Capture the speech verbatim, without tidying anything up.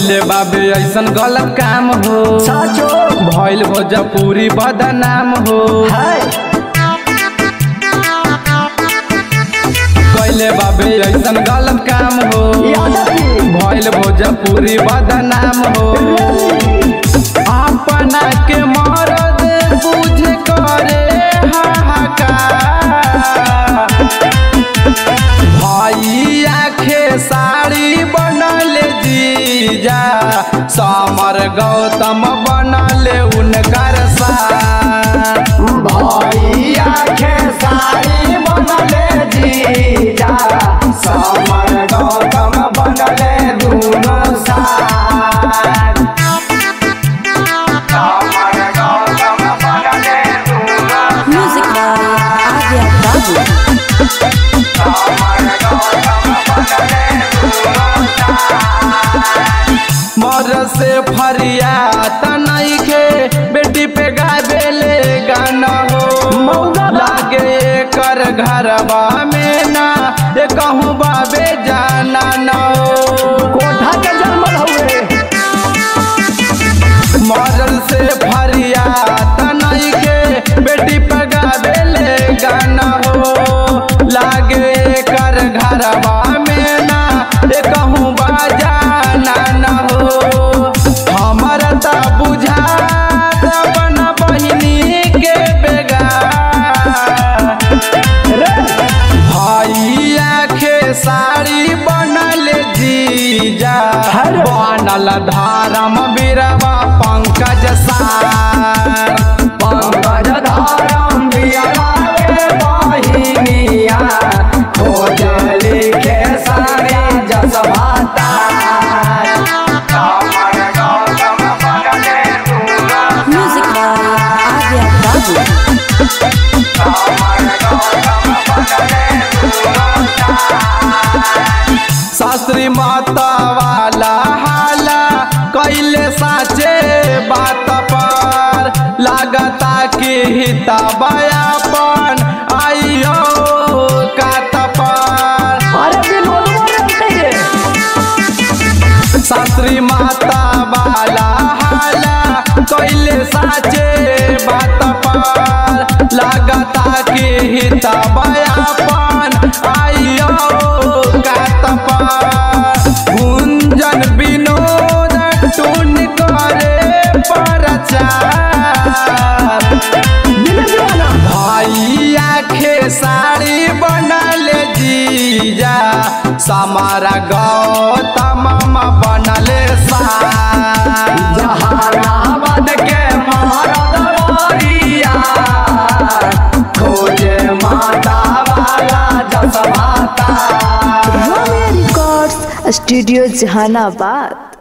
कैले बाबे ऐसन गलत काम हो भइल भोजपुरी बदनाम हो कैले बाबे ऐसन गलत काम हो भइल भोजपुरी बदनाम हो अपना के मरद बुझे करे हाहाकार भाई आखे साड़ी बनल जीजा समर गौतम बनले उनकर साथ भाई आखे साड़ी बनले जीजा समर गौतम बनले दोनों साथ समर गौतम बनले दोनों Music by Adya Babu. समर गौतम बनले दोनों साथ मर से फरिया तनइखे बेटी पे गावेले गाना हो लागे कर घरवा में ना ये कहूँ बाबे जाना न हो कोठा के जन्मल हुए मरल से फरिया तनइखे बेटी पे गावेले गाना हो लागे कर घरवा में ना ये कहूँ बाजाना न हो हमारा ता बुझा बना बहिनी के बेगा भाई आखे साड़ी बनल जीजा बनल धारम बीरवा पंकज सार पंकज धारम बिया के बहिनिया खोजली के सारे जसवाता समर गौतम बनले दोनों Music by Adya Babu. समर गौतम बनले दोनों साथ शास्त्री माता वाला हाला कैले साचे बात पर लागता कि हिता बयापन आइयो कात पर अरे विनोद बोलते रे शास्त्री माता वाला हाला कैले साचे बात पर लागता कि हिता बयापन आइयो कात पर गुंजन विनोद टून करे प्रचार भाई आखे साड़ी बनल जीजा समारा गौतम बनले सार जहानाबाद के महाराजरिया खोजे माता वाला जसवाता Ramya Records, Studio Jahanabad.